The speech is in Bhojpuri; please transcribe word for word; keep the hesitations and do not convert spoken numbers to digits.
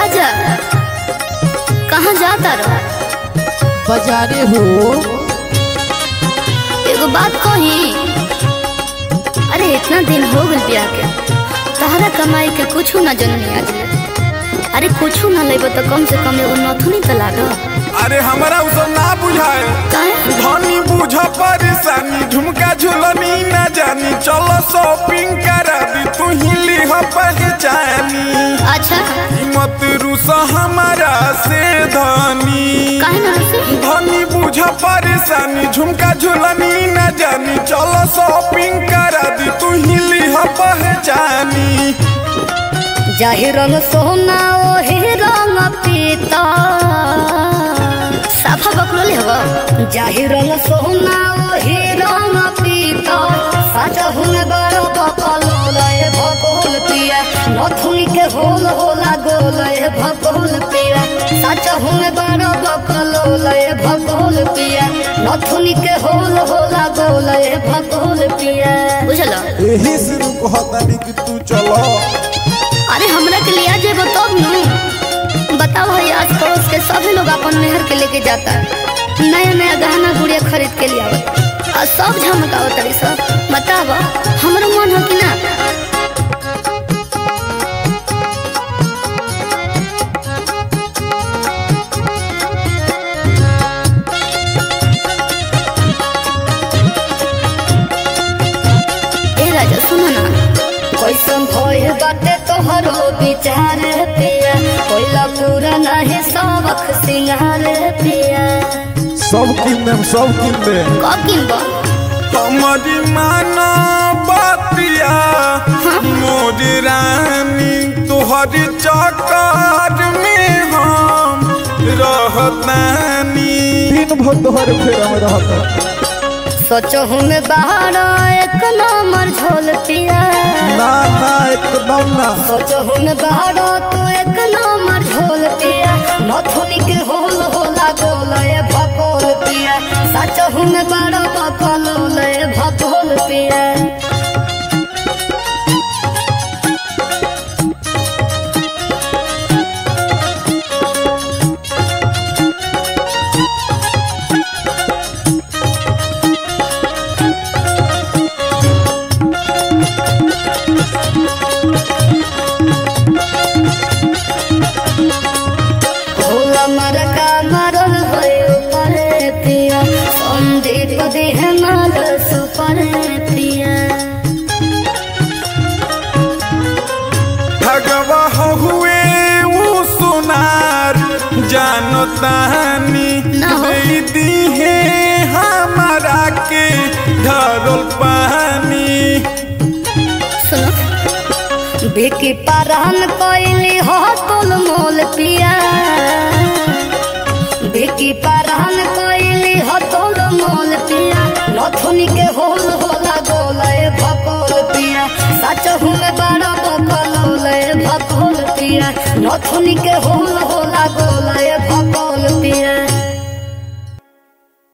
राजा कहाँ जाता रहो? बाजारे हो। एगो बात कही, अरे इतना दिन हो गल ब्याह के, तहरा कमाई के कुछ न जननी आज ले। अरे कुछ न लेब तो कम से कम एगो नथुनी तो लाग। अरे हमरा उ सब ना बुझाए, धनी बुझ परेशानी, झुमका झुलनी ना जानी, चलो शॉपिंग करा दी, तू ही लिह पहचानी। अच्छा मत रूस हमारा से धनी, काहे ना से? धनी बुझ परेशानी, झुमका झुलनी ना जानी, चलो शॉपिंग करा दी, तू ही लिह पहचानी। जाहि रंग सोना ओहि रंग पीता, साफा बकलो ले हवा। जाहि रंग सोना ओहि रंग पीता, साचा हुन बड़ा बकलो ले भकोल पिया, नथुनी के होल होला गोल ले भकोल पिया, साचा हुन बड़ा बकलो ले भकोल पिया, नथुनी के होल होला गोल ले भकोल पिया। बुझलो? एही से कहतानी कि तू चलो। अरे हमरा के लिया जेबो तब नु। बताओ है आस पड़ोस के सभी लोग अपन मेहर के लेके जाता है, नया नया गहना गुड़िया खरीद के लिया और सब झमकाओ तरी सब। बताओ हमरो मन हो कि ना? ए राजा सुनो ना, कैसन भइल बाटे तोहरो विचार पिया, कोइला पूरा नाही सबक सिंगार पिया। सब किन देम, सब किन देम। कब किनबो? हमारी माना बातिया, मोरी रानी, तोहरी चक्कर में हम रहतानी, दिन भर तोहरे फेरा में रहता। सोचहु में बाहर एक नंबर झोल पिया, ना ना एकदम ना। सोचहु में बाहर तो एक नंबर झोल पिया, नथुनी के होल होला गोल ए भकोल पिया, सचहु में बड़ा बकलोल ए भकोल पिया। भगवा हुए वो सुनार जानतानी, दे दी है हमारा के धरल पानी। सुनो, बेकी पारहन कोइली हो तुल मोल पिया, बेकी पारहन कोइली हो तुल मोल पिया, नथुनी के होल होला गोल ए भकोल पिया, सचहु में बड़ा बकलोल ए भकोल पिया, नथुनी के होल होला गोल ए भकोल पिया।